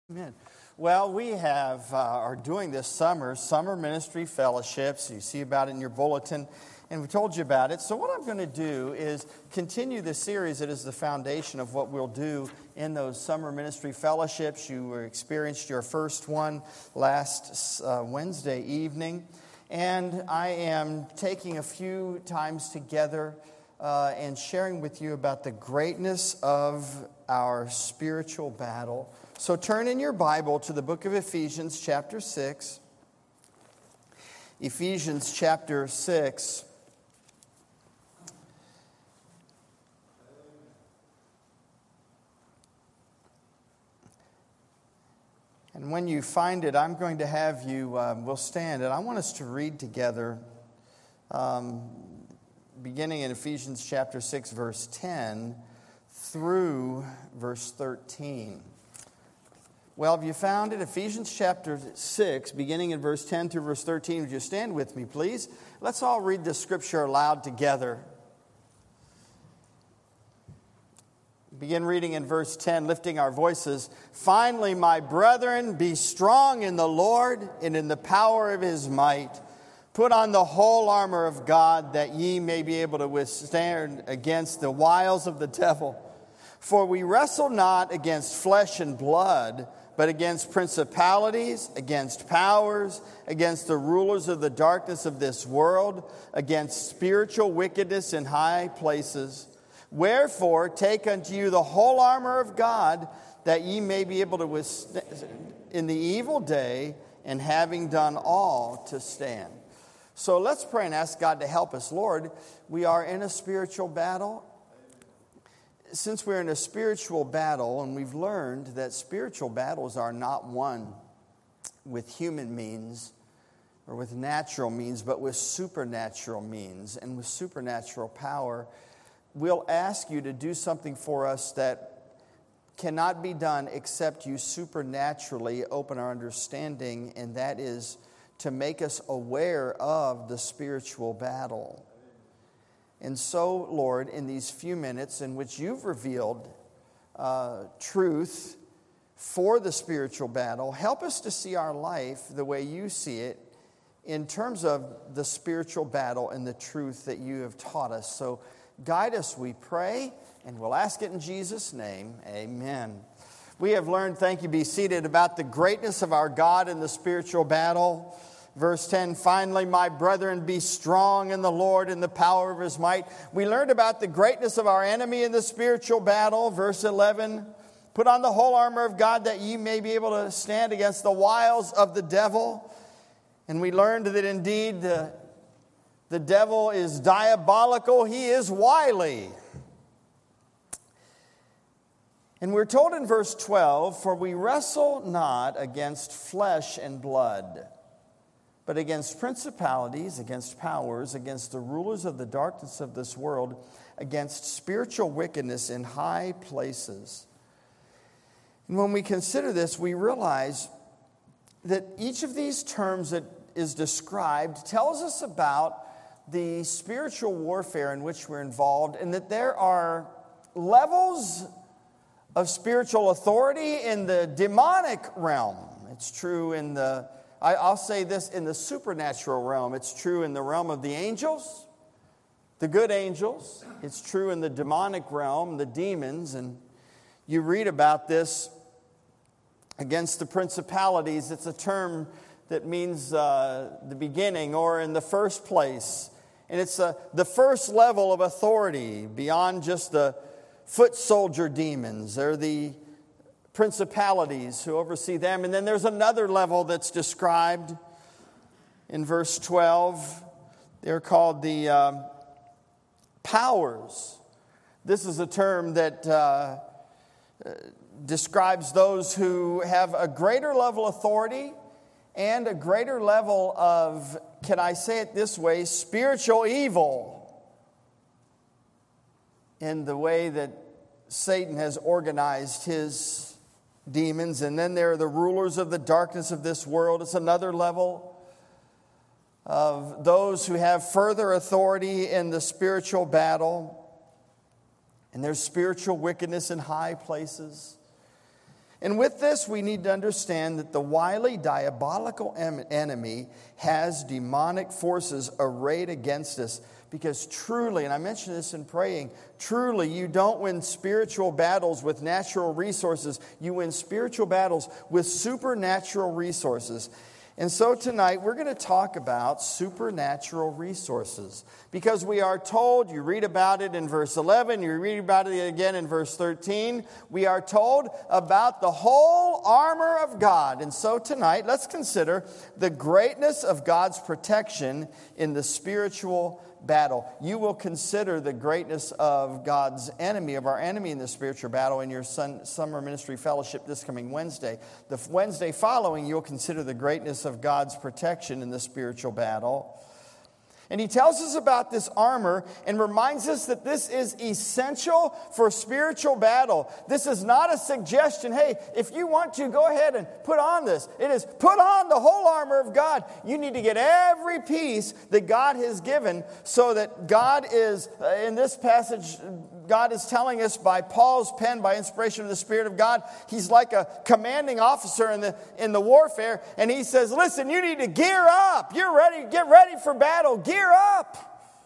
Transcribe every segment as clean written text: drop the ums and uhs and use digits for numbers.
Amen. Well, we are doing this summer ministry fellowships. You see about it in your bulletin, and we told you about it. So what I'm going to do is continue this series. It is the foundation of what we'll do in those summer ministry fellowships. You experienced your first one last Wednesday evening, and I am taking a few times together and sharing with you about the greatness of our spiritual battle. So turn in your Bible to the book of Ephesians chapter 6. Ephesians chapter 6. And when you find it, I'm going to have you, we'll stand, and I want us to read together, beginning in Ephesians chapter 6, verse 10, through verse 13. Well, have you found it? Ephesians chapter 6, beginning in verse 10 through verse 13. Would you stand with me, please? Let's all read the scripture aloud together. Begin reading in verse 10, lifting our voices. Finally, my brethren, be strong in the Lord and in the power of his might. Put on the whole armor of God, that ye may be able to withstand against the wiles of the devil. For we wrestle not against flesh and blood, but against principalities, against powers, against the rulers of the darkness of this world, against spiritual wickedness in high places. Wherefore, take unto you the whole armor of God, that ye may be able to withstand in the evil day, and having done all, to stand. So let's pray and ask God to help us. Lord, we are in a spiritual battle. Since we're in a spiritual battle, and we've learned that spiritual battles are not won with human means or with natural means, but with supernatural means and with supernatural power, we'll ask you to do something for us that cannot be done except you supernaturally open our understanding, and that is to make us aware of the spiritual battle. And so, Lord, in these few minutes in which you've revealed truth for the spiritual battle, help us to see our life the way you see it in terms of the spiritual battle and the truth that you have taught us. So guide us, we pray, and we'll ask it in Jesus' name. Amen. We have learned, thank you, be seated, about the greatness of our God in the spiritual battle. Verse 10, finally, my brethren, be strong in the Lord and the power of his might. We learned about the greatness of our enemy in the spiritual battle. Verse 11, put on the whole armor of God, that ye may be able to stand against the wiles of the devil. And we learned that indeed the devil is diabolical. He is wily. And we're told in verse 12, for we wrestle not against flesh and blood, but against principalities, against powers, against the rulers of the darkness of this world, against spiritual wickedness in high places. And when we consider this, we realize that each of these terms that is described tells us about the spiritual warfare in which we're involved, and that there are levels of spiritual authority in the demonic realm. It's true in I'll say this, in the supernatural realm. It's true in the realm of the angels, the good angels. It's true in the demonic realm, the demons. And you read about this against the principalities. It's a term that means the beginning or in the first place. And it's the first level of authority beyond just the foot soldier demons. They're the principalities who oversee them. And then there's another level that's described in verse 12. They're called the powers. This is a term that describes those who have a greater level of authority and a greater level of, can I say it this way, spiritual evil in the way that Satan has organized his demons. And then there are the rulers of the darkness of this world. It's another level of those who have further authority in the spiritual battle. And there's spiritual wickedness in high places. And with this, we need to understand that the wily, diabolical enemy has demonic forces arrayed against us. Because truly, and I mentioned this in praying, truly you don't win spiritual battles with natural resources. You win spiritual battles with supernatural resources. And so tonight we're going to talk about supernatural resources. Because we are told, you read about it in verse 11, you read about it again in verse 13, we are told about the whole armor of God. And so tonight let's consider the greatness of God's protection in the spiritual battle. You will consider the greatness of God's enemy, of our enemy in the spiritual battle in your summer ministry fellowship this coming Wednesday. The Wednesday following, you'll consider the greatness of God's protection in the spiritual battle. And he tells us about this armor and reminds us that this is essential for spiritual battle. This is not a suggestion, hey, if you want to, go ahead and put on this. It is put on the whole armor of God. You need to get every piece that God has given so that God is, in this passage, God is telling us by Paul's pen, by inspiration of the Spirit of God, he's like a commanding officer in the warfare. And he says, listen, you need to gear up. You're ready. Get ready for battle. Gear up.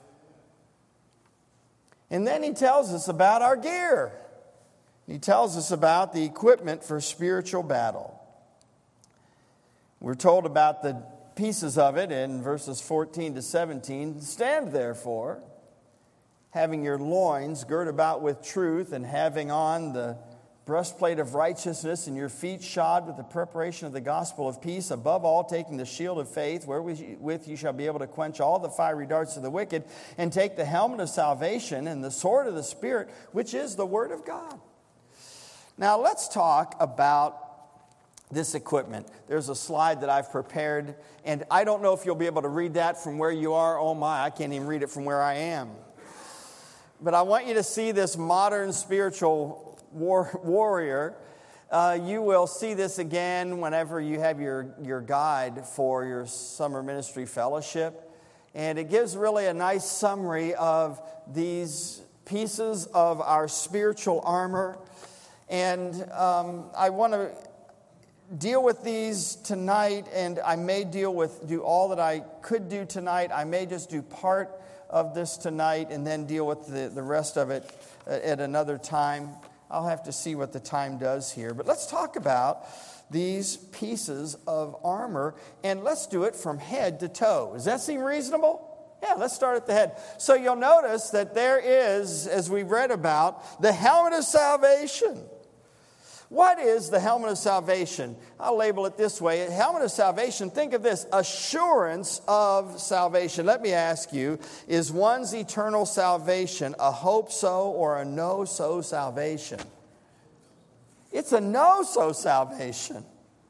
And then he tells us about our gear. He tells us about the equipment for spiritual battle. We're told about the pieces of it in verses 14 to 17. Stand therefore, having your loins girt about with truth, and having on the breastplate of righteousness, and your feet shod with the preparation of the gospel of peace, above all taking the shield of faith, wherewith you shall be able to quench all the fiery darts of the wicked, and take the helmet of salvation and the sword of the Spirit, which is the word of God. Now let's talk about this equipment. There's a slide that I've prepared, and I don't know if you'll be able to read that from where you are. Oh my, I can't even read it from where I am. But I want you to see this modern spiritual warrior. You will see this again whenever you have your guide for your summer ministry fellowship. And it gives really a nice summary of these pieces of our spiritual armor. And I want to deal with these tonight, and I may do all that I could do tonight. I may just do part of this tonight and then deal with the rest of it at another time. I'll have to see what the time does here. But let's talk about these pieces of armor, and let's do it from head to toe. Does that seem reasonable? Yeah, let's start at the head. So you'll notice that there is, as we read about, the helmet of salvation. What is the helmet of salvation? I'll label it this way. A helmet of salvation, think of this, assurance of salvation. Let me ask you, is one's eternal salvation a hope-so or a no-so salvation? It's a no-so salvation.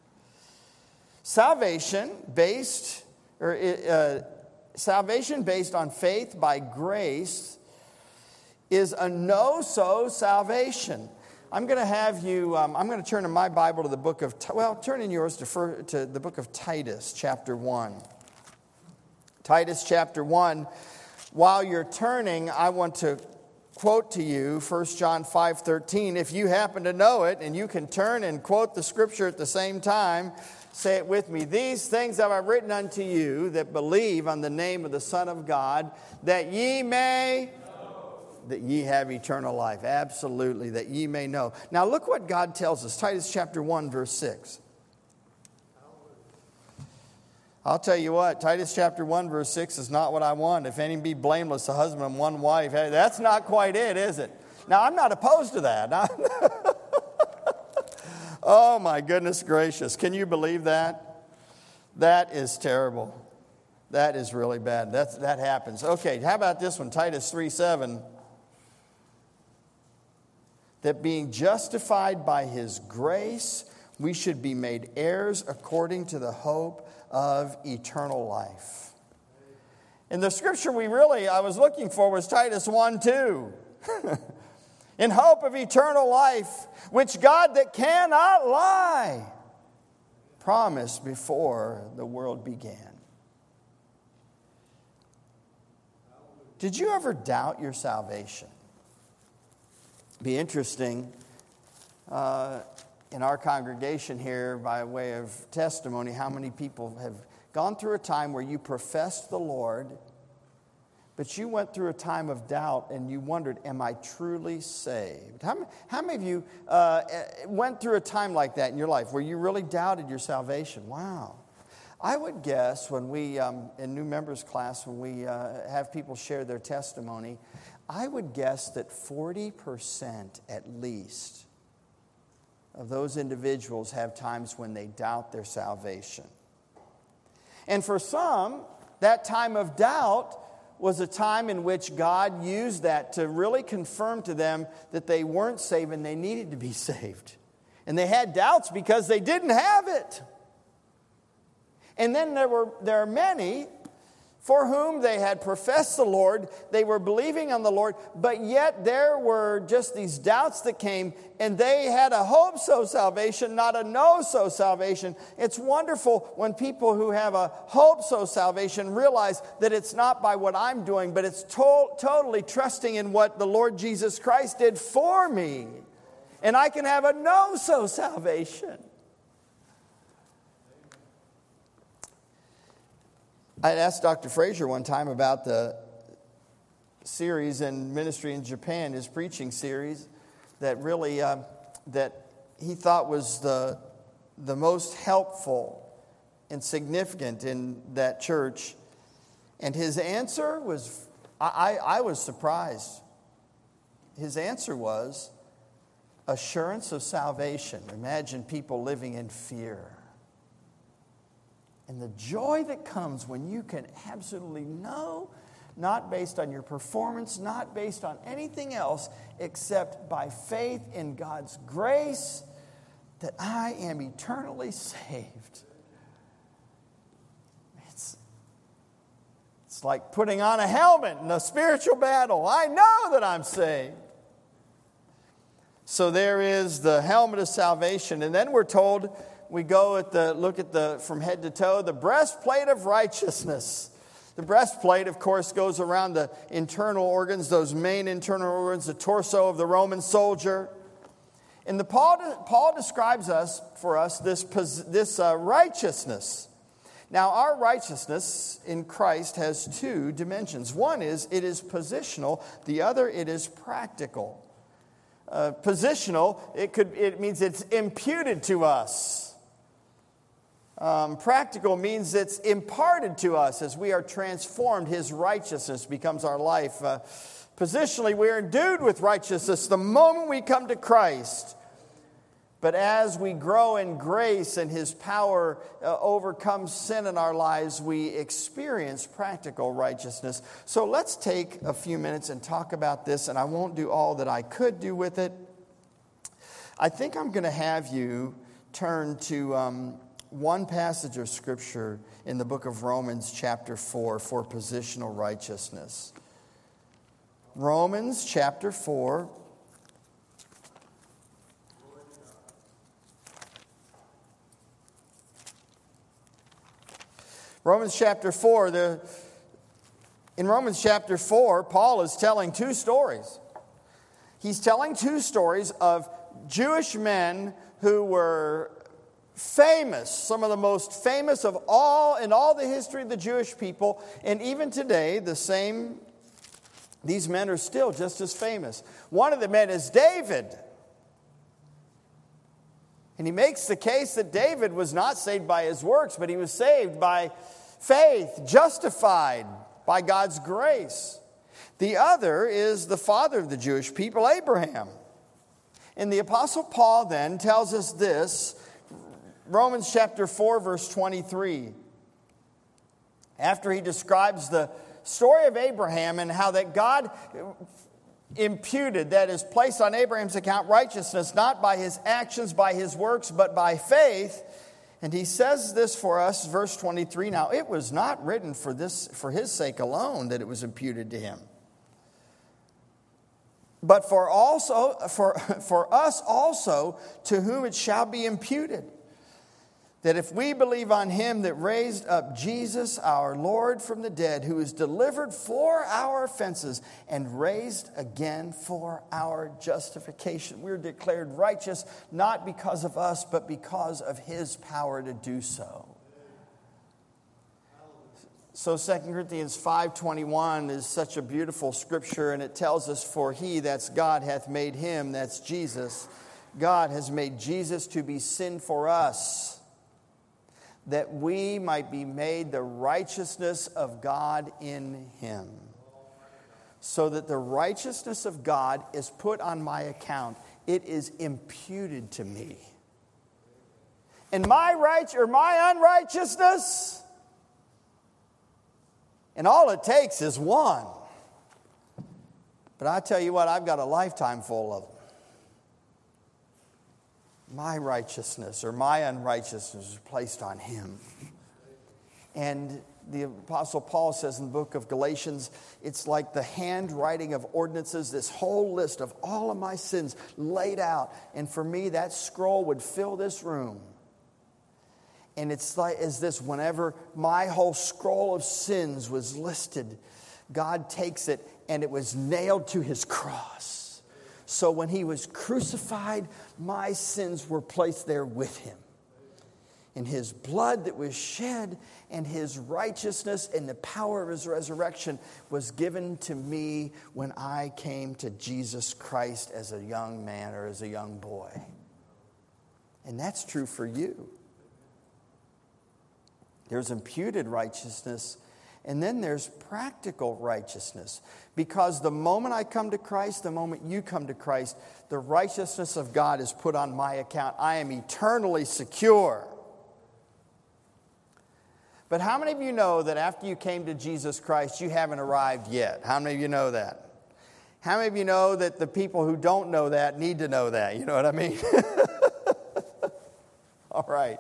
Salvation based on faith by grace is a no-so salvation. I'm going to have you, I'm going to turn in my Bible to the book of, turn in yours to the book of Titus, chapter 1. Titus, chapter 1. While you're turning, I want to quote to you 1 John 5:13. If you happen to know it, and you can turn and quote the scripture at the same time, say it with me. These things have I written unto you that believe on the name of the Son of God, that ye may... that ye have eternal life. Absolutely, that ye may know. Now look what God tells us. Titus chapter 1, verse 6. I'll tell you what, Titus chapter 1, verse 6 is not what I want. If any be blameless, a husband and one wife. Hey, that's not quite it, is it? Now, I'm not opposed to that. Oh, my goodness gracious. Can you believe that? That is terrible. That is really bad. That happens. Okay, how about this one? Titus 3:7. That being justified by his grace, we should be made heirs according to the hope of eternal life. And the scripture I was looking for was Titus 1:2. In hope of eternal life, which God that cannot lie promised before the world began. Did you ever doubt your salvation? Be interesting. in our congregation here, by way of testimony, how many people have gone through a time where you professed the Lord, but you went through a time of doubt and you wondered, am I truly saved? How many of you went through a time like that in your life where you really doubted your salvation? Wow. I would guess when we, in new members class, when we have people share their testimony, I would guess that 40% at least of those individuals have times when they doubt their salvation. And for some, that time of doubt was a time in which God used that to really confirm to them that they weren't saved and they needed to be saved. And they had doubts because they didn't have it. And then there are many for whom they had professed the Lord, they were believing on the Lord, but yet there were just these doubts that came, and they had a hope-so salvation, not a know-so salvation. It's wonderful when people who have a hope-so salvation realize that it's not by what I'm doing, but it's totally trusting in what the Lord Jesus Christ did for me. And I can have a know-so salvation. I had asked Dr. Frazier one time about the series in ministry in Japan, his preaching series, that really that he thought was the most helpful and significant in that church. And his answer was, I was surprised. His answer was assurance of salvation. Imagine people living in fear. And the joy that comes when you can absolutely know, not based on your performance, not based on anything else, except by faith in God's grace, that I am eternally saved. It's like putting on a helmet in a spiritual battle. I know that I'm saved. So there is the helmet of salvation. And then we're told, we go look at from head to toe, the breastplate of righteousness. The breastplate, of course, goes around the internal organs, those main internal organs, the torso of the Roman soldier. And Paul describes for us this righteousness. Now, our righteousness in Christ has two dimensions. One is it is positional. The other, it is practical. Positional, it means it's imputed to us. Practical means it's imparted to us as we are transformed. His righteousness becomes our life. Positionally, we are endued with righteousness the moment we come to Christ. But as we grow in grace and His power overcomes sin in our lives, we experience practical righteousness. So let's take a few minutes and talk about this, and I won't do all that I could do with it. I think I'm going to have you turn to one passage of Scripture in the book of Romans chapter 4 for positional righteousness. Romans chapter 4. Romans chapter 4, in Romans chapter 4, Paul is telling two stories. He's telling two stories of Jewish men who were famous, some of the most famous of all in all the history of the Jewish people. And even today, these men are still just as famous. One of the men is David. And he makes the case that David was not saved by his works, but he was saved by faith, justified by God's grace. The other is the father of the Jewish people, Abraham. And the Apostle Paul then tells us this, Romans chapter 4, verse 23. After he describes the story of Abraham and how that God imputed, that is, placed on Abraham's account righteousness, not by his actions, by his works, but by faith. And he says this for us, verse 23, now it was not written for his sake alone that it was imputed to him, but for us also to whom it shall be imputed. that if we believe on him that raised up Jesus, our Lord, from the dead, who was delivered for our offenses and raised again for our justification, we're declared righteous not because of us, but because of his power to do so. So 2 Corinthians 5:21 is such a beautiful scripture, and it tells us, for he, that's God, hath made him, that's Jesus. God has made Jesus to be sin for us, that we might be made the righteousness of God in him. So that the righteousness of God is put on my account. It is imputed to me. And my unrighteousness, and all it takes is one. But I tell you what, I've got a lifetime full of them. My righteousness or my unrighteousness is placed on him. And the Apostle Paul says in the book of Galatians, it's like the handwriting of ordinances, this whole list of all of my sins laid out. And for me, that scroll would fill this room. And it's like as this, whenever my whole scroll of sins was listed, God takes it and it was nailed to his cross. So when he was crucified, my sins were placed there with him. And his blood that was shed and his righteousness and the power of his resurrection was given to me when I came to Jesus Christ as a young man or as a young boy. And that's true for you. There's imputed righteousness, and then there's practical righteousness. Because the moment I come to Christ, the moment you come to Christ, the righteousness of God is put on my account. I am eternally secure. But how many of you know that after you came to Jesus Christ, you haven't arrived yet? How many of you know that? How many of you know that the people who don't know that need to know that? You know what I mean? All right.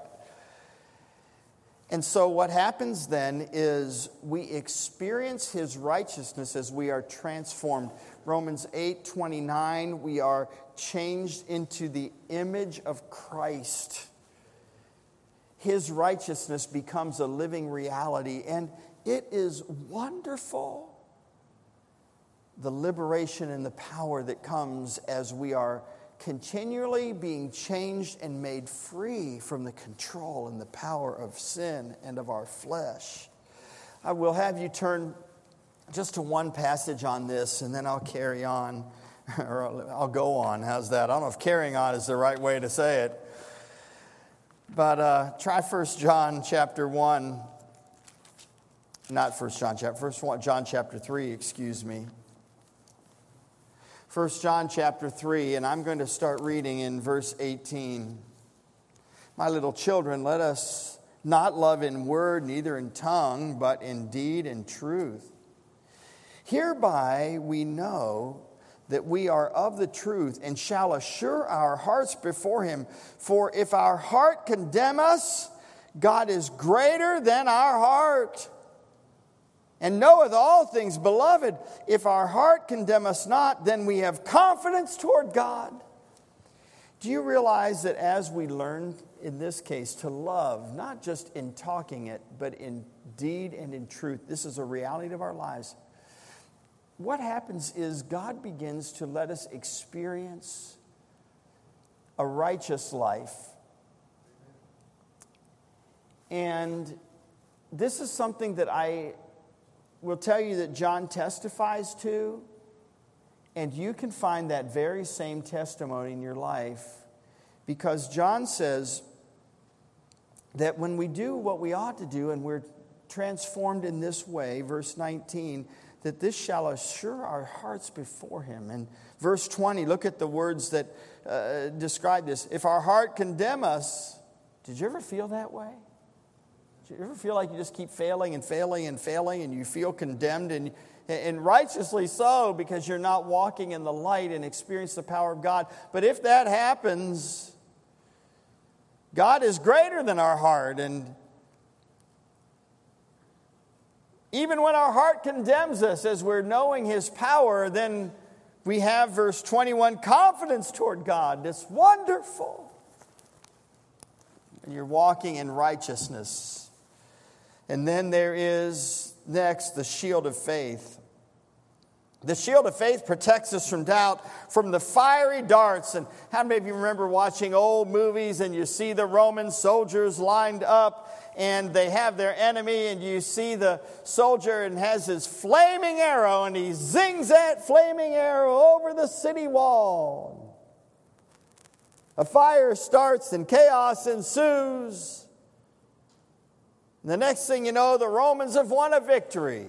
And so what happens then is we experience his righteousness as we are transformed. Romans 8:29, we are changed into the image of Christ. His righteousness becomes a living reality, and it is wonderful. The liberation and the power that comes as we are continually being changed and made free from the control and the power of sin and of our flesh. I will have you turn just to one passage on this, and then I'll carry on, or I'll go on. How's that? I don't know if carrying on is the right way to say it. But try 1 John chapter 1. Not 1 John chapter, 1 John chapter 3, excuse me. 1 John chapter 3, and I'm going to start reading in verse 18. My little children, let us not love in word, neither in tongue, but in deed and truth. Hereby we know that we are of the truth and shall assure our hearts before him. For if our heart condemn us, God is greater than our heart, and knoweth all things. Beloved, if our heart condemn us not, then we have confidence toward God. Do you realize that as we learn, in this case, to love, not just in talking it, but in deed and in truth, this is a reality of our lives. What happens is God begins to let us experience a righteous life. And this is something that I will tell you that John testifies to, and you can find that very same testimony in your life, because John says that when we do what we ought to do and we're transformed in this way, verse 19, that this shall assure our hearts before him. And verse 20, look at the words that describe this. If our heart condemn us, did you ever feel that way? Do you ever feel like you just keep failing and failing and failing, and you feel condemned, and righteously so, because you're not walking in the light and experience the power of God? But if that happens, God is greater than our heart, and even when our heart condemns us as we're knowing his power, then we have, verse 21, confidence toward God. It's wonderful. and you're walking in righteousness. And then there is next the shield of faith. The shield of faith protects us from doubt, from the fiery darts. And how many of you remember watching old movies and you see the Roman soldiers lined up and they have their enemy, and you see the soldier and has his flaming arrow and he zings that flaming arrow over the city wall. A fire starts and chaos ensues. And the next thing you know, the Romans have won a victory.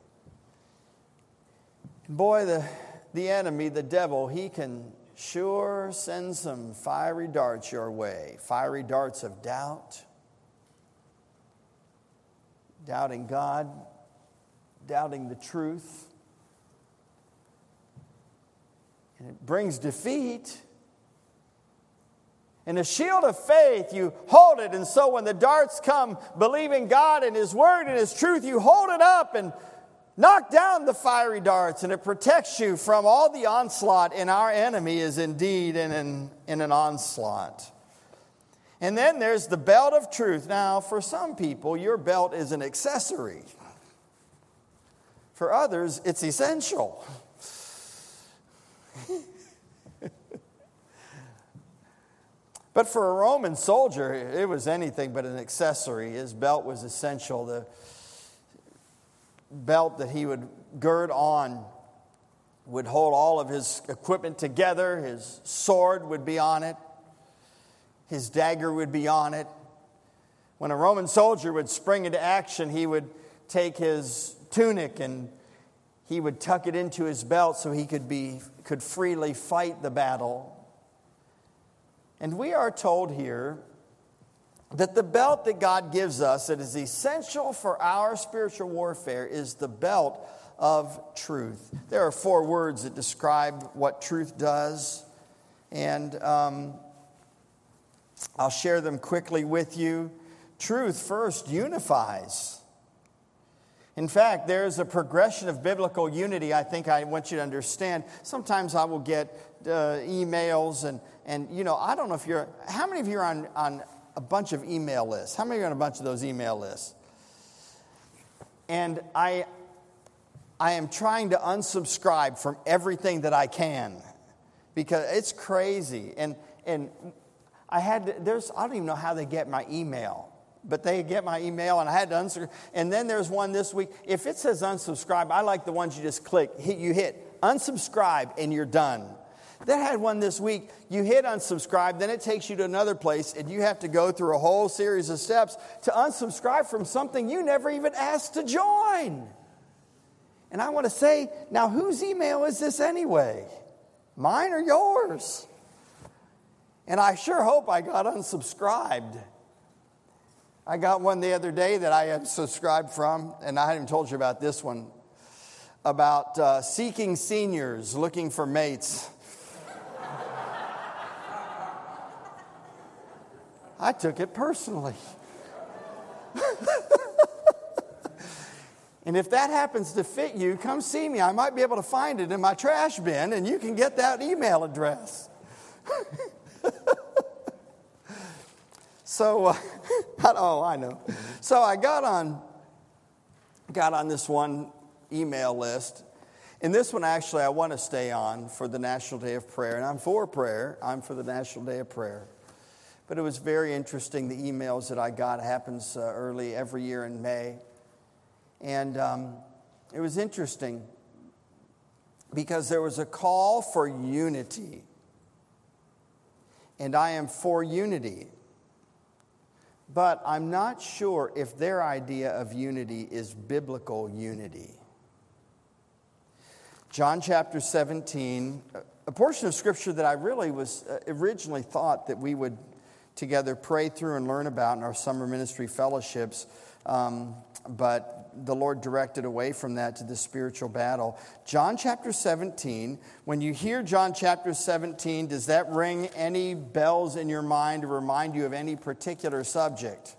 Boy, the enemy, the devil, he can sure send some fiery darts your way. Fiery darts of doubt. Doubting God. Doubting the truth. And it brings defeat. And the shield of faith, you hold it. And so when the darts come, believing God and His Word and His truth, you hold it up and knock down the fiery darts, and it protects you from all the onslaught. And our enemy is indeed in an onslaught. And then there's the belt of truth. Now, for some people, your belt is an accessory. For others, it's essential. But for a Roman soldier, it was anything but an accessory. His belt was essential. The belt that he would gird on would hold all of his equipment together. His sword would be on it. His dagger would be on it. When a Roman soldier would spring into action, he would take his tunic and he would tuck it into his belt so he could freely fight the battle. And we are told here that the belt that God gives us that is essential for our spiritual warfare is the belt of truth. There are 4 words that describe what truth does. And I'll share them quickly with you. Truth first unifies. In fact, there's a progression of biblical unity I think I want you to understand. Sometimes I will get emails and you know, I don't know if how many of you are on a bunch of email lists? How many are on a bunch of those email lists? And I am trying to unsubscribe from everything that I can because it's crazy. And I don't even know how they get my email, but they get my email and I had to unsubscribe. And then there's one this week. If it says unsubscribe, I like the ones you just click. You hit unsubscribe and you're done. That had one this week. You hit unsubscribe, then it takes you to another place, and you have to go through a whole series of steps to unsubscribe from something you never even asked to join. And I want to say, now whose email is this anyway? Mine or yours? And I sure hope I got unsubscribed. I got one the other day that I unsubscribed from, and I haven't told you about this one, about seeking seniors looking for mates. I took it personally. And if that happens to fit you, come see me. I might be able to find it in my trash bin, and you can get that email address. So, I know. So I got on this one email list. And this one, actually, I want to stay on for the National Day of Prayer. And I'm for prayer. I'm for the National Day of Prayer. But it was very interesting, the emails that I got. It happens early every year in May. And it was interesting because there was a call for unity. And I am for unity. But I'm not sure if their idea of unity is biblical unity. John chapter 17, a portion of Scripture that I really was originally thought that we would together pray through and learn about in our summer ministry fellowships, but the Lord directed away from that to the spiritual battle. John chapter 17, when you hear John chapter 17, does that ring any bells in your mind to remind you of any particular subject?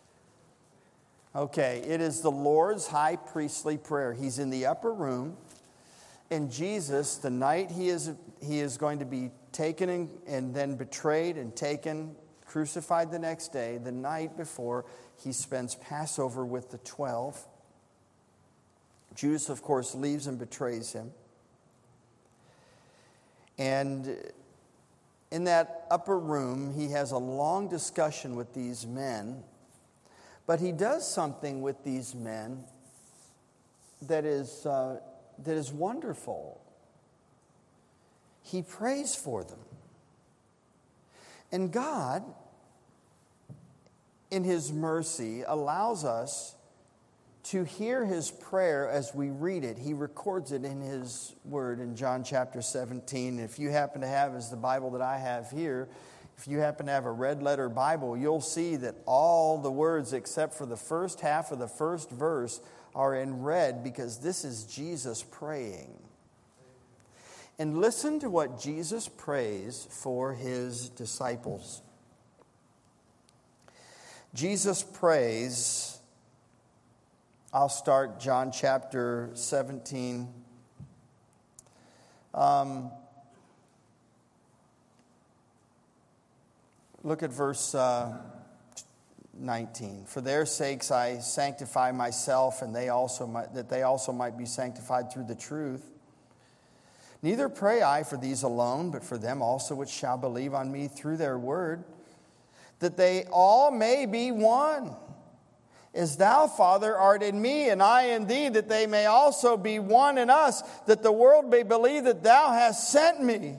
Okay, it is the Lord's high priestly prayer. He's in the upper room, and Jesus, the night he is going to be taken and then betrayed and taken, crucified the next day, the night before he spends Passover with the 12. Judas, of course, leaves and betrays him. And in that upper room, he has a long discussion with these men. But he does something with these men that is wonderful. He prays for them. And God, in His mercy, allows us to hear His prayer as we read it. He records it in His Word in John chapter 17. If you happen to have, as the Bible that I have here, if you happen to have a red letter Bible, you'll see that all the words except for the first half of the first verse are in red, because this is Jesus praying. And listen to what Jesus prays for His disciples. Jesus prays, I'll start John chapter 17. Look at verse 19. For their sakes I sanctify myself, and that they also might be sanctified through the truth. Neither pray I for these alone, but for them also which shall believe on me through their word, that they all may be one. As thou, Father, art in me, and I in thee, that they may also be one in us, that the world may believe that thou hast sent me.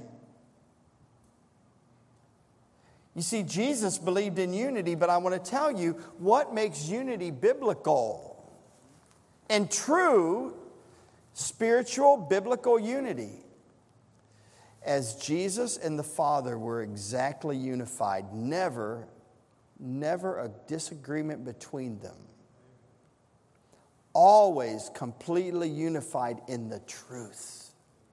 You see, Jesus believed in unity, but I want to tell you what makes unity biblical and true spiritual biblical unity. As Jesus and the Father were exactly unified, never a disagreement between them. Always completely unified in the truth.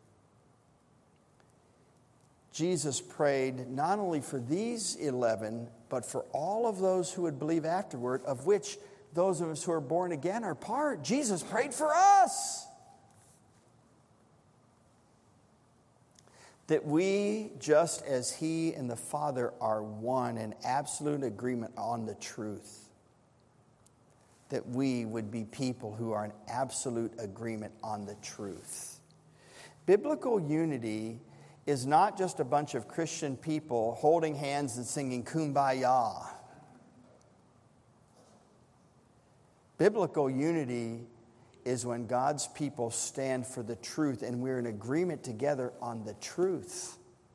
Jesus prayed not only for these 11, but for all of those who would believe afterward, of which those of us who are born again are part. Jesus prayed for us. That we, just as He and the Father are one in absolute agreement on the truth, that we would be people who are in absolute agreement on the truth. Biblical unity is not just a bunch of Christian people holding hands and singing Kumbaya. Biblical unity is when God's people stand for the truth and we're in agreement together on the truth.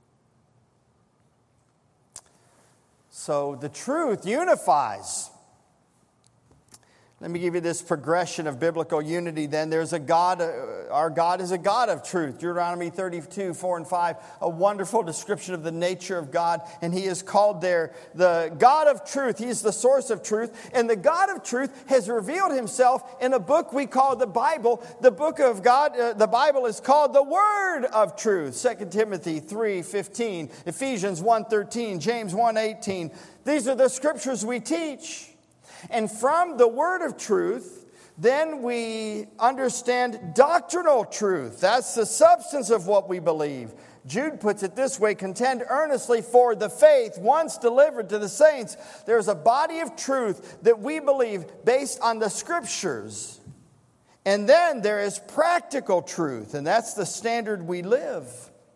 So the truth unifies. Let me give you this progression of biblical unity then. There's a God, our God is a God of truth. Deuteronomy 32, 4 and 5, a wonderful description of the nature of God. And He is called there the God of truth. He is the source of truth. And the God of truth has revealed Himself in a book we call the Bible. The book of God, the Bible is called the Word of Truth. 2 Timothy 3, 15, Ephesians 1, 13, James 1, 18. These are the scriptures we teach. And from the word of truth, then we understand doctrinal truth. That's the substance of what we believe. Jude puts it this way: contend earnestly for the faith once delivered to the saints. There's a body of truth that we believe based on the scriptures. And then there is practical truth, and that's the standard we live.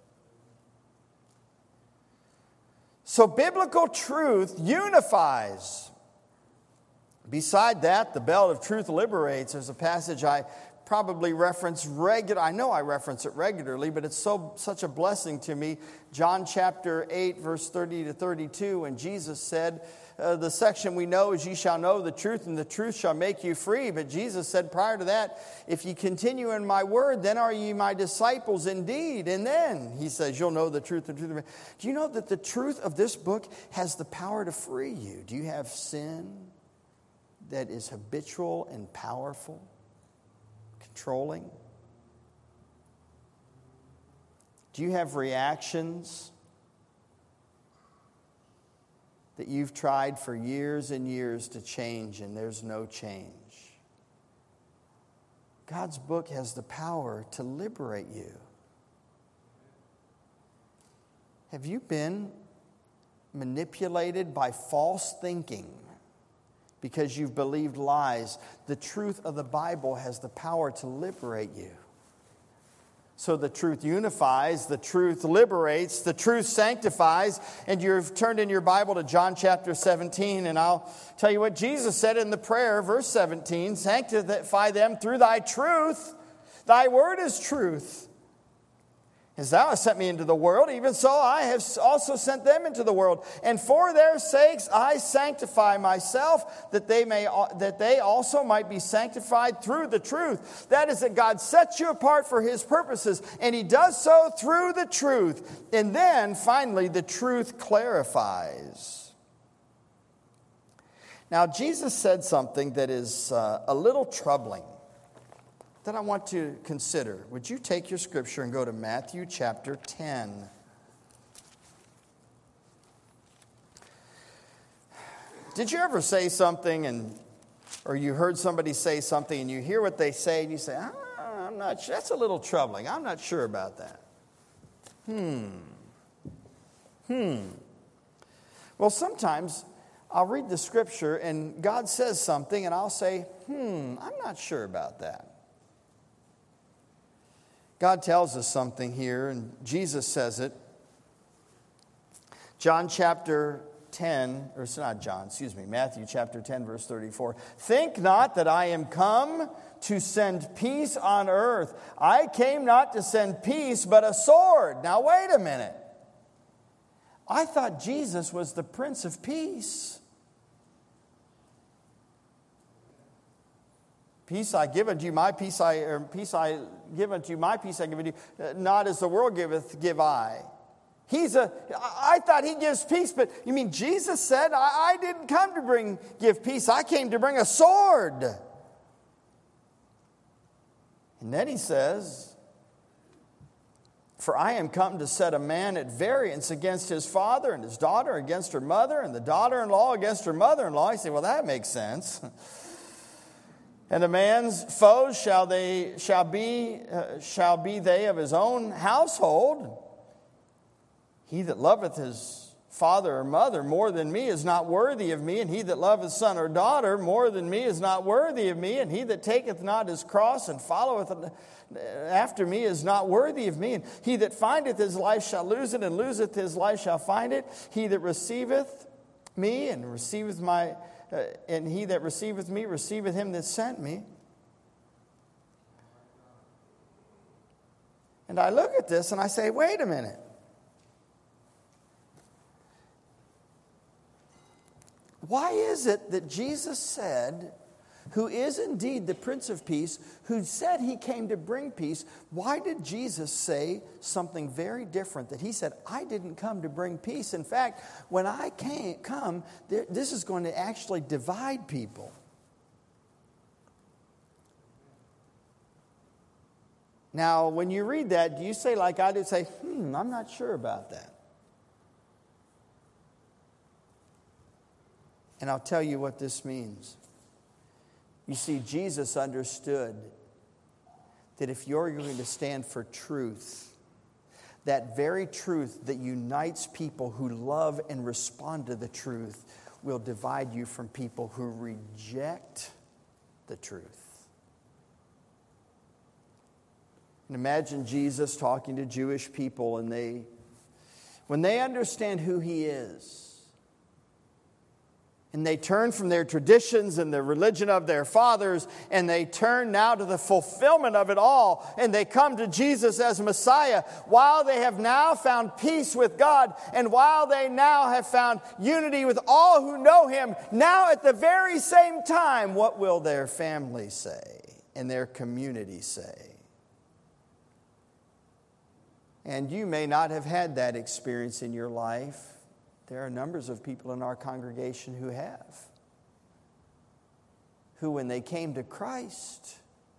So biblical truth unifies. Beside that, the belt of truth liberates. There's a passage I probably reference regularly. I know I reference it regularly, but it's such a blessing to me. John chapter 8, verse 30 to 32, when Jesus said, the section we know is, ye shall know the truth, and the truth shall make you free. But Jesus said prior to that, if ye continue in my word, then are ye my disciples indeed. And then he says, you'll know the truth. Do you know that the truth of this book has the power to free you? Do you have sin that is habitual and powerful, controlling? Do you have reactions that you've tried for years and years to change and there's no change? God's book has the power to liberate you. Have you been manipulated by false thinking because you've believed lies, the truth of the Bible has the power to liberate you. So the truth unifies, the truth liberates, the truth sanctifies. And you've turned in your Bible to John chapter 17, and I'll tell you what Jesus said in the prayer, verse 17, sanctify them through thy truth. Thy word is truth. As thou hast sent me into the world, even so I have also sent them into the world. And for their sakes I sanctify myself, that they also might be sanctified through the truth. That is, that God sets you apart for his purposes, and he does so through the truth. And then, finally, the truth clarifies. Now, Jesus said something that is a little troubling, that I want to consider. Would you take your scripture and go to Matthew chapter 10? Did you ever say something or you heard somebody say something and you hear what they say and you say, I'm not sure, that's a little troubling. I'm not sure about that. Well, sometimes I'll read the scripture and God says something and I'll say, I'm not sure about that. God tells us something here, and Jesus says it. Matthew chapter 10, verse 34. Think not that I am come to send peace on earth. I came not to send peace, but a sword. Now, wait a minute. I thought Jesus was the Prince of Peace. Peace I give unto you, my peace I give unto you, my peace I give unto you. Not as the world giveth, give I. I thought he gives peace, but you mean Jesus said, I didn't come to give peace. I came to bring a sword. And then he says, for I am come to set a man at variance against his father, and his daughter against her mother, and the daughter-in-law against her mother-in-law. You say, well, that makes sense. And a man's foes shall be they of his own household. He that loveth his father or mother more than me is not worthy of me, and he that loveth son or daughter more than me is not worthy of me, and he that taketh not his cross and followeth after me is not worthy of me. And he that findeth his life shall lose it, and loseth his life shall find it. He that receiveth me and receiveth my and he that receiveth me receiveth him that sent me. And I look at this and I say, wait a minute. Why is it that Jesus said, who is indeed the Prince of Peace, who said he came to bring peace, why did Jesus say something very different? That he said, I didn't come to bring peace. In fact, when I come, this is going to actually divide people. Now, when you read that, do you say like I do, say, I'm not sure about that? And I'll tell you what this means. You see, Jesus understood that if you're going to stand for truth, that very truth that unites people who love and respond to the truth will divide you from people who reject the truth. And imagine Jesus talking to Jewish people, and when they understand who he is, and they turn from their traditions and the religion of their fathers, and they turn now to the fulfillment of it all, and they come to Jesus as Messiah, while they have now found peace with God, and while they now have found unity with all who know him, now at the very same time, what will their family say and their community say? And you may not have had that experience in your life. There are numbers of people in our congregation who have. Who, when they came to Christ,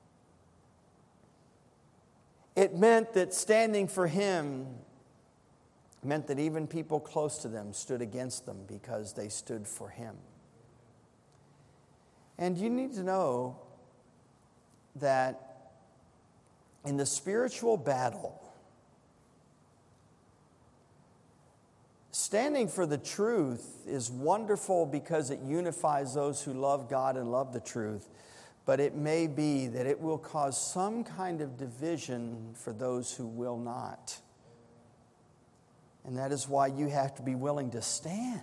it meant that standing for him meant that even people close to them stood against them because they stood for him. And you need to know that in the spiritual battle, Standing for the truth is wonderful because it unifies those who love God and love the truth. But it may be that it will cause some kind of division for those who will not. And that is why you have to be willing to stand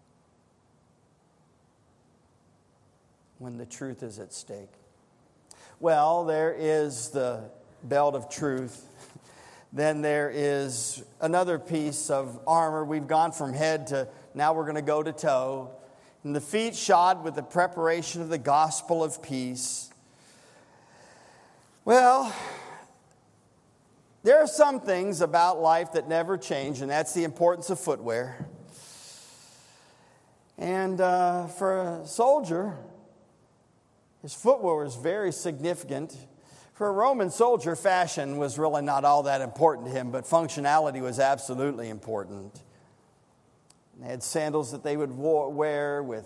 when the truth is at stake. Well, there is the belt of truth. Then there is another piece of armor. We've gone from head to now we're going to go to toe. And the feet shod with the preparation of the gospel of peace. Well, there are some things about life that never change, and that's the importance of footwear. And for a soldier, his footwear is very significant. For a Roman soldier, fashion was really not all that important to him, but functionality was absolutely important. They had sandals that they would wear with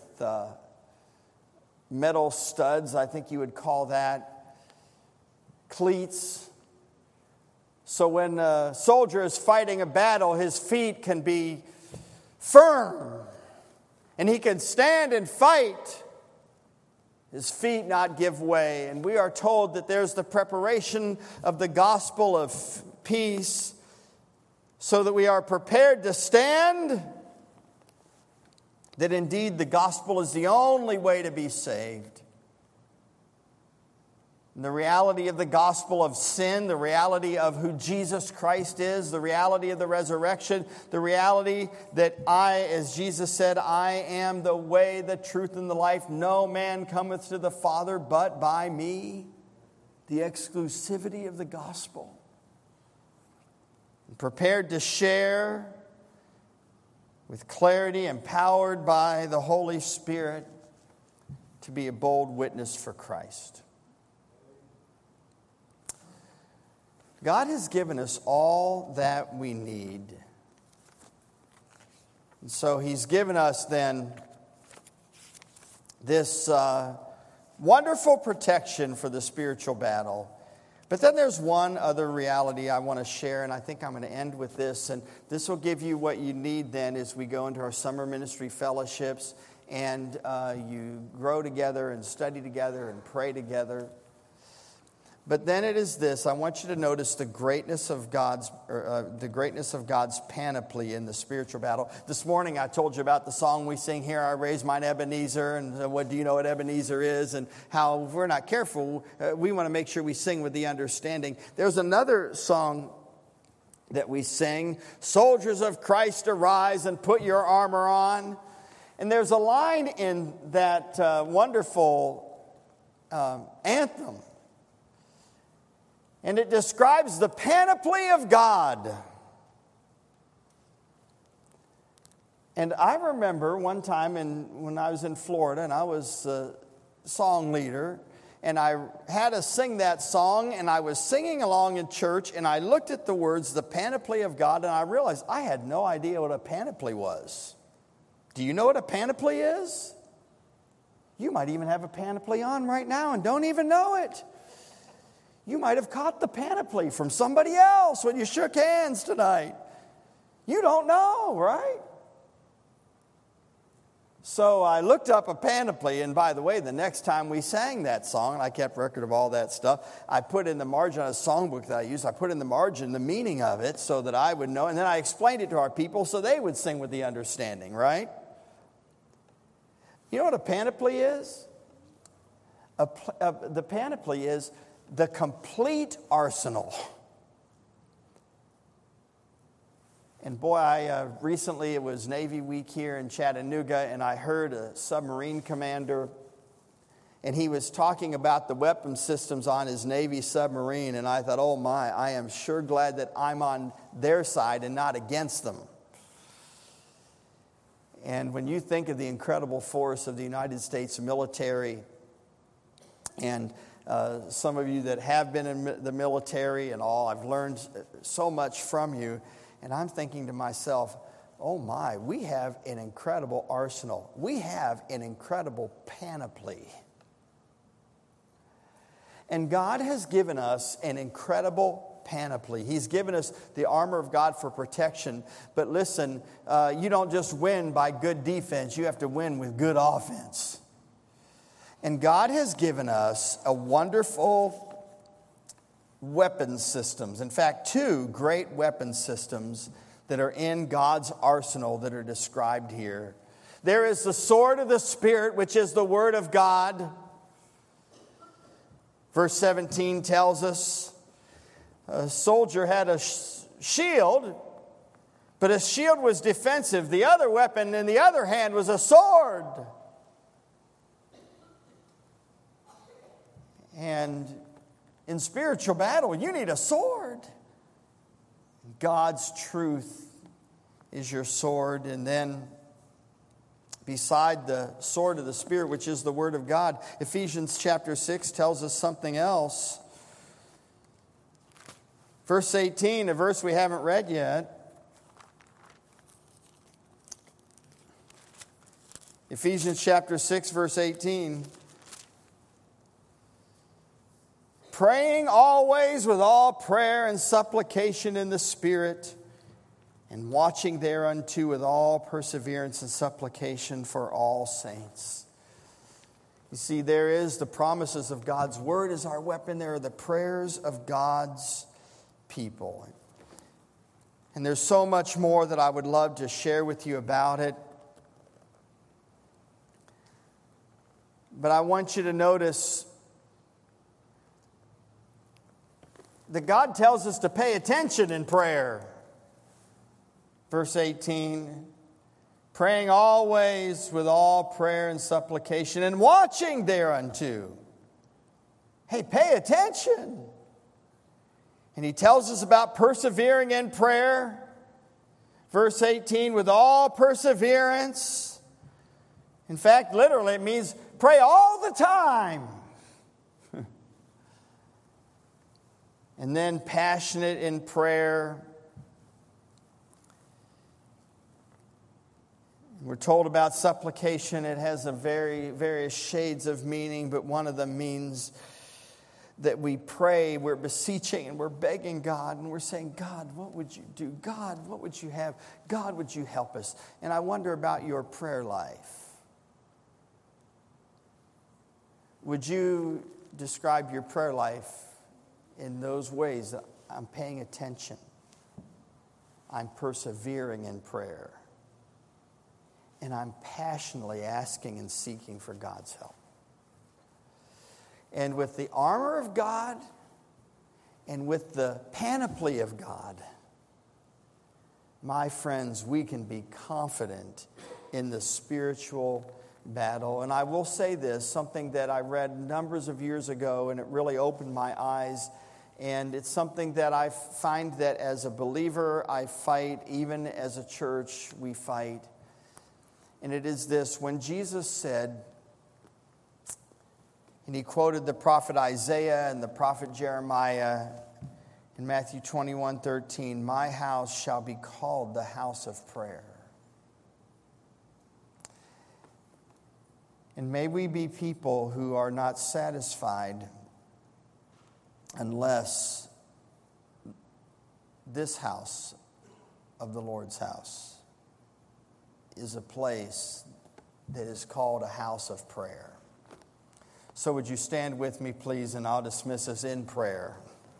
metal studs, I think you would call that, cleats. So when a soldier is fighting a battle, his feet can be firm, and he can stand and fight. His feet not give way. And we are told that there's the preparation of the gospel of peace so that we are prepared to stand. That indeed the gospel is the only way to be saved. And the reality of the gospel of sin, the reality of who Jesus Christ is, the reality of the resurrection, the reality that as Jesus said, I am the way, the truth, and the life. No man cometh to the Father but by me. The exclusivity of the gospel. And prepared to share with clarity, empowered by the Holy Spirit to be a bold witness for Christ. God has given us all that we need. And so He's given us then this wonderful protection for the spiritual battle. But then there's one other reality I want to share, and I think I'm going to end with this. And this will give you what you need then as we go into our summer ministry fellowships and you grow together and study together and pray together. But then it is this. I want you to notice the greatness of God's panoply in the spiritual battle. This morning I told you about the song we sing here, I Raise Mine Ebenezer, and what do you know what Ebenezer is, and how if we're not careful, we want to make sure we sing with the understanding. There's another song that we sing, Soldiers of Christ arise and put your armor on. And there's a line in that wonderful anthem. And it describes the panoply of God. And I remember one time when I was in Florida and I was a song leader, and I had to sing that song, and I was singing along in church, and I looked at the words, the panoply of God, and I realized I had no idea what a panoply was. Do you know what a panoply is? You might even have a panoply on right now and don't even know it. You might have caught the panoply from somebody else when you shook hands tonight. You don't know, right? So I looked up a panoply, and by the way, the next time we sang that song, and I kept record of all that stuff, I put in the margin on a songbook that I used, I put in the margin the meaning of it so that I would know, and then I explained it to our people so they would sing with the understanding, right? You know what a panoply is? The panoply is the complete arsenal. And boy, recently it was Navy Week here in Chattanooga, and I heard a submarine commander, and he was talking about the weapon systems on his Navy submarine, and I thought, oh my, I am sure glad that I'm on their side and not against them. And when you think of the incredible force of the United States military, and some of you that have been in the military and all, I've learned so much from you. And I'm thinking to myself, oh my, we have an incredible arsenal. We have an incredible panoply. And God has given us an incredible panoply. He's given us the armor of God for protection. But listen, you don't just win by good defense. You have to win with good offense. And God has given us a wonderful weapon systems. In fact, 2 great weapon systems that are in God's arsenal that are described here. There is the sword of the Spirit, which is the Word of God. Verse 17 tells us a soldier had a shield, but his shield was defensive. The other weapon in the other hand was a sword. And in spiritual battle, you need a sword. God's truth is your sword. And then beside the sword of the Spirit, which is the Word of God, Ephesians chapter 6 tells us something else. Verse 18, a verse we haven't read yet. Ephesians chapter 6, verse 18. Praying always with all prayer and supplication in the Spirit, and watching thereunto with all perseverance and supplication for all saints. You see, there is the promises of God's Word as our weapon. There are the prayers of God's people. And there's so much more that I would love to share with you about it. But I want you to notice that God tells us to pay attention in prayer. Verse 18, praying always with all prayer and supplication and watching thereunto. Hey, pay attention. And he tells us about persevering in prayer. Verse 18, with all perseverance. In fact, literally it means pray all the time. And then passionate in prayer. We're told about supplication. It has various shades of meaning, but one of them means that we pray, we're beseeching and we're begging God and we're saying, God, what would you do? God, what would you have? God, would you help us? And I wonder about your prayer life. Would you describe your prayer life in those ways? That I'm paying attention. I'm persevering in prayer. And I'm passionately asking and seeking for God's help. And with the armor of God and with the panoply of God, my friends, we can be confident in the spiritual battle. And I will say this, something that I read numbers of years ago, and it really opened my eyes. And it's something that I find that as a believer, I fight. Even as a church, we fight. And it is this: when Jesus said, and he quoted the prophet Isaiah and the prophet Jeremiah in Matthew 21:13, my house shall be called the house of prayer. And may we be people who are not satisfied unless this house of the Lord's house is a place that is called a house of prayer. So would you stand with me, please, and I'll dismiss us in prayer.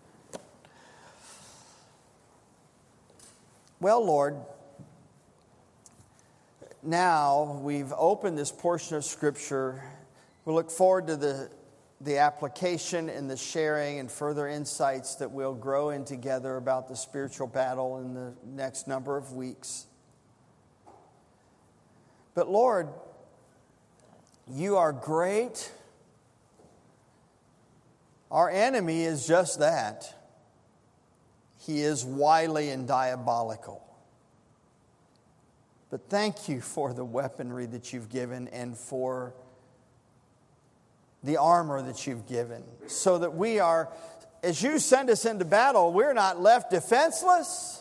Well, Lord, now we've opened this portion of Scripture. We look forward to the application and the sharing and further insights that we'll grow in together about the spiritual battle in the next number of weeks. But Lord, you are great. Our enemy is just that. He is wily and diabolical. But thank you for the weaponry that you've given and for the armor that you've given, so that we are, as you send us into battle, we're not left defenseless.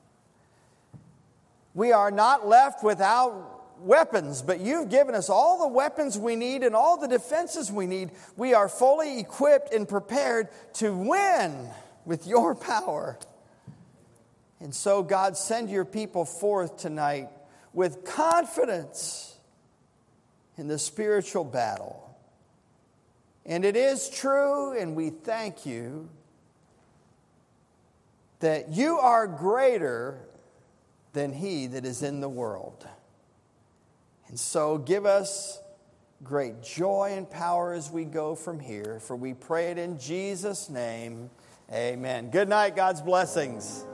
We are not left without weapons, but you've given us all the weapons we need and all the defenses we need. We are fully equipped and prepared to win with your power. And so, God, send your people forth tonight with confidence in the spiritual battle. And it is true, and we thank you that you are greater than he that is in the world. And so give us great joy and power as we go from here, for we pray it in Jesus' name. Amen. Good night. God's blessings.